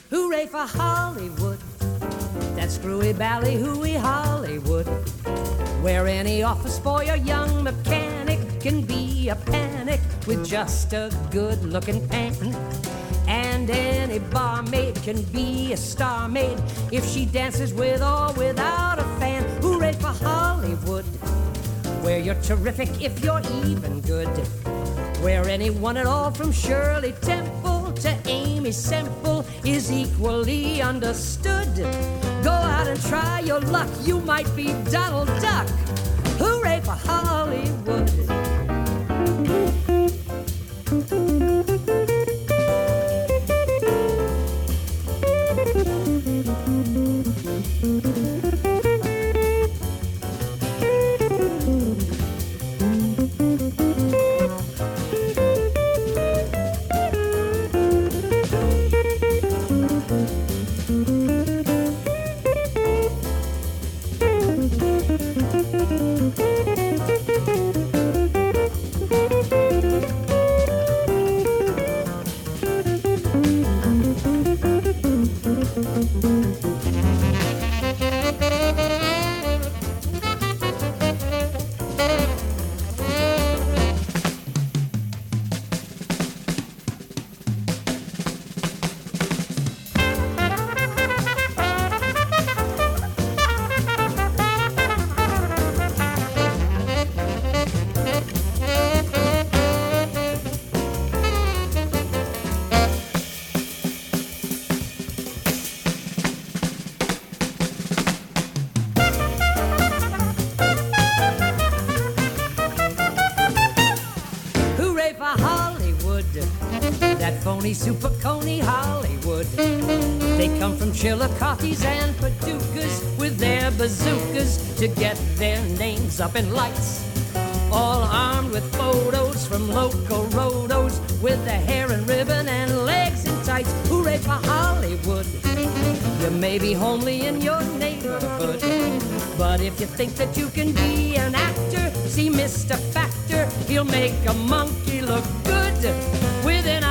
Hooray for Hollywood, that screwy ballyhooey Hollywood, where any office boy or young mechanic can be a panic with just a good-looking pan. And any barmaid can be a star maid if she dances with or without a fan. Hooray for Hollywood, where you're terrific if you're even good, where anyone at all from Shirley Temple to Amy Semple is equally understood. Go out and try your luck, you might be Donald Duck. Hooray for Hollywood. Super Coney Hollywood. They come from Chillicotes and Paducahs with their bazookas to get their names up in lights. All armed with photos from local roados with the hair and ribbon and legs in tights. Hooray for Hollywood. You may be homely in your neighborhood, but if you think that you can be an actor, see Mr. Factor, he'll make a monkey look good within a